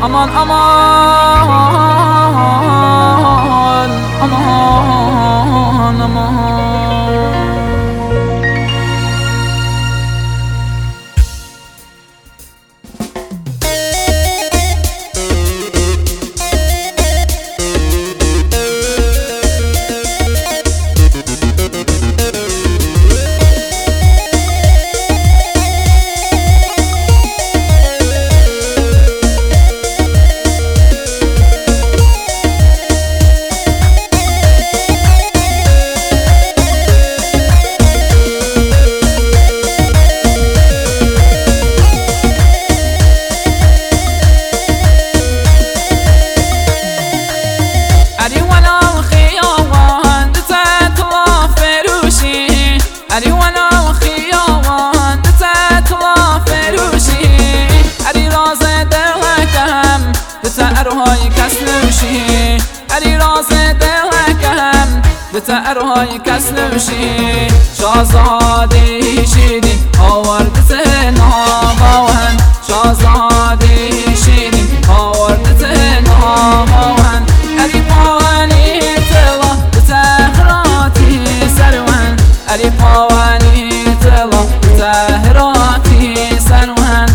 aman aman aman aman. علی وانا خیابان دست طلا فروشی، علی راز دلکم دست ارهای کس نوشی، علی راز دلکم دست ارهای کس نوشی. شاهزاده شیرین آورد سنهاوان، شاهزاده شیرین آورد سنهاوان. علی پاوانی طلا زهراتی سروان، علی پاوانی طلا زهراتی سروان.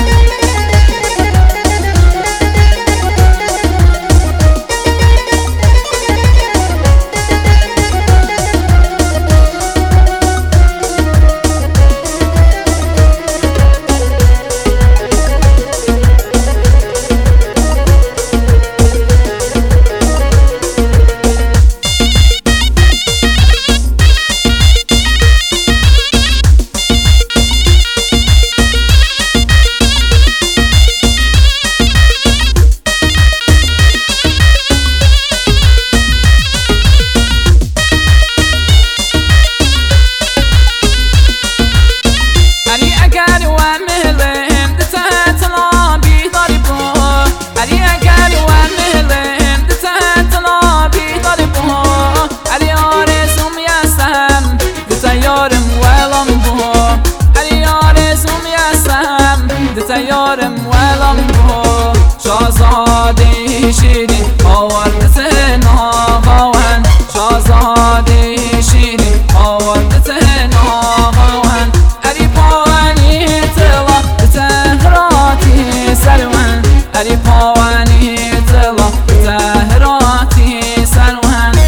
یارم ولم بو شاهزاده شیرین آورد سنهاوان، شاهزاده شیرین آورد سنهاوان. علی پاوانی طلا زهراتی سروان، علی پاوانی طلا زهراتی سروان.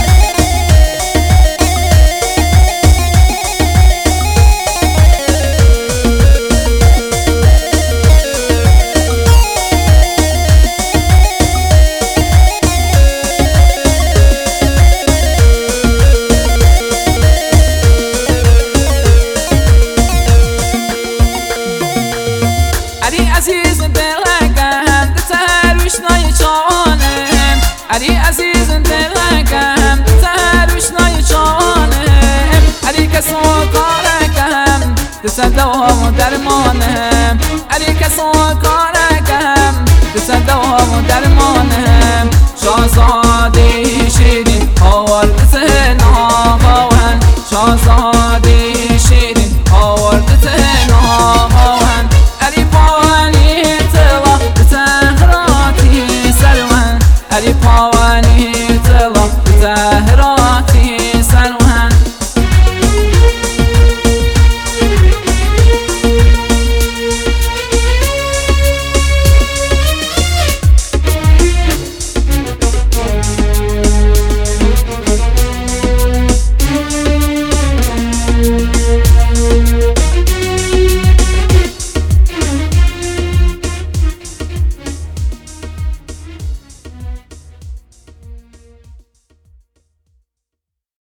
علی عزیز دلکم دست روشنای چانم، علی عزیز دلکم دست روشنای چانم. علی کسو کارکم دست دوام و درمانم، علی کسو کارکم دست دوام و درمانم. شاهزاده